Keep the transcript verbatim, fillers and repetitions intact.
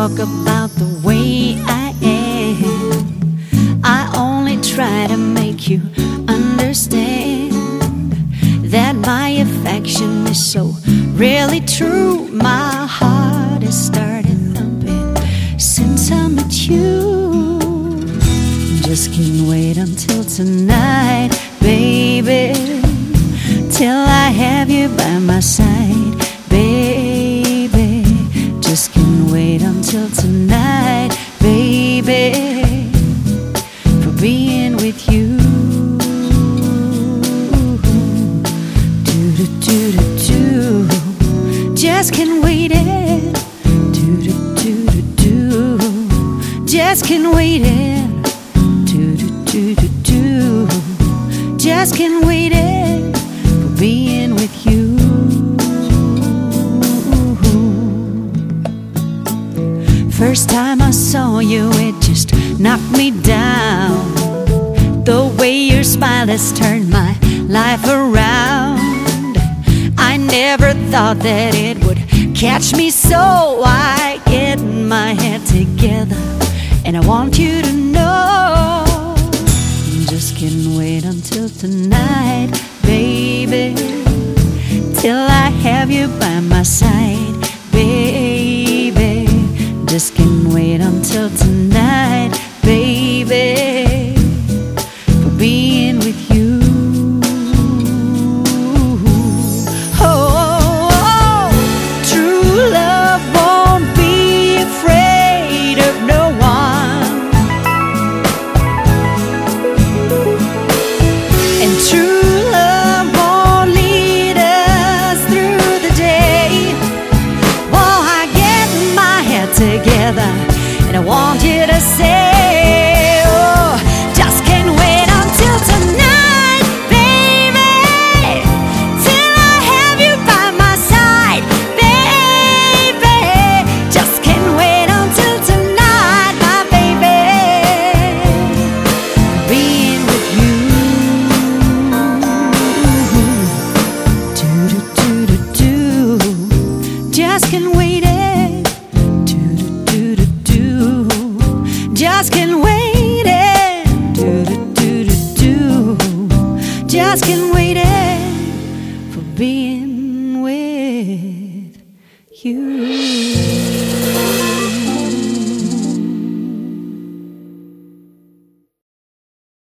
talk about the way I am. I only try to make you understand that my affection is so really true. My heart has started thumping since I met you. Just can't wait until tonight, baby, till I have you by my side, baby. Just can't wait until tonight, baby, for being with you. Do do do do do. Just can't wait it. Do do do do do. Just can't wait it. Do do do do do. Just can't wait it for being with you. First time I saw you, it just knocked me down. The way your smile has turned my life around. I never thought that it would catch me, so I get my head together and I want you to know. Just can't wait until tonight, baby, till I have you by my side, baby. Just can't wait until tonight, baby, for being with you. Oh, oh, oh. True love won't be afraid of no one, and true love won't lead us through the day. While I get my head together and I want you to say, oh, just can't wait until tonight, baby, till I have you by my side, baby. Just can't wait until tonight, my baby, being with you. Do do do do do. Just can't wait it. Do do do do do. Just can't wait it. Do do do do do. Just can't